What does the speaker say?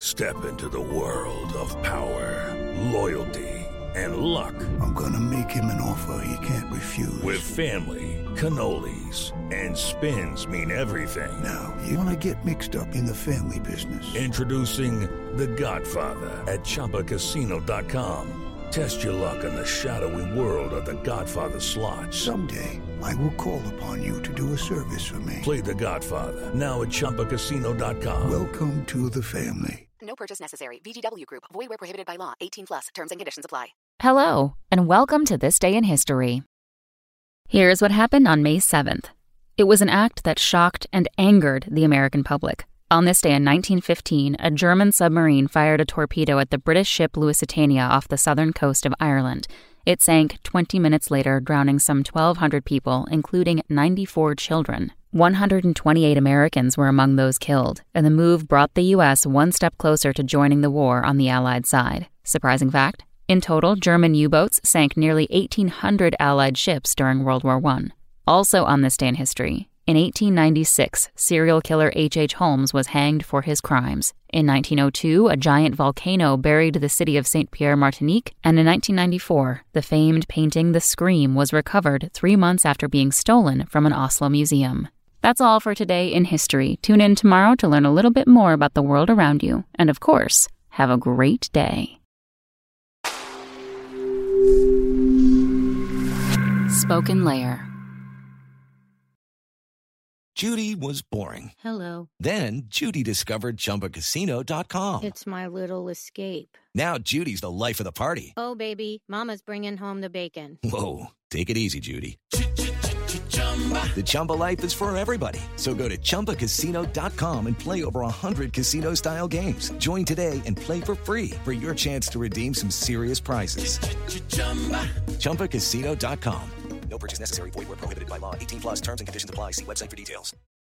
Step into the world of power, loyalty, and luck. I'm gonna make him an offer he can't refuse. With family, cannolis, and spins mean everything. Now, you wanna get mixed up in the family business. Introducing The Godfather at ChumbaCasino.com. Test your luck in the shadowy world of The Godfather slot. Someday, I will call upon you to do a service for me. Play The Godfather now at ChumbaCasino.com. Welcome to the family. No purchase necessary. VGW Group. Void where prohibited by law. 18 plus. Terms and conditions apply. Hello, and welcome to This Day in History. Here's what happened on May 7th. It was an act that shocked and angered the American public. On this day in 1915, a German submarine fired a torpedo at the British ship Lusitania off the southern coast of Ireland. It sank 20 minutes later, drowning some 1,200 people, including 94 children. 128 Americans were among those killed, and the move brought the U.S. one step closer to joining the war on the Allied side. Surprising fact? In total, German U-boats sank nearly 1,800 Allied ships during World War I. Also on this day in history, in 1896, serial killer H.H. Holmes was hanged for his crimes. In 1902, a giant volcano buried the city of Saint-Pierre, Martinique, and in 1994, the famed painting The Scream was recovered 3 months after being stolen from an Oslo museum. That's all for today in history. Tune in tomorrow to learn a little bit more about the world around you. And of course, have a great day. Spoken Layer. Judy was boring. Hello. Then Judy discovered ChumbaCasino.com. It's my little escape. Now Judy's the life of the party. Oh, baby, mama's bringing home the bacon. Whoa, take it easy, Judy. The Chumba life is for everybody. So go to ChumbaCasino.com and play over 100 casino-style games. Join today and play for free for your chance to redeem some serious prizes. ChumbaCasino.com. No purchase necessary. Void where prohibited by law. 18 plus terms and conditions apply. See website for details.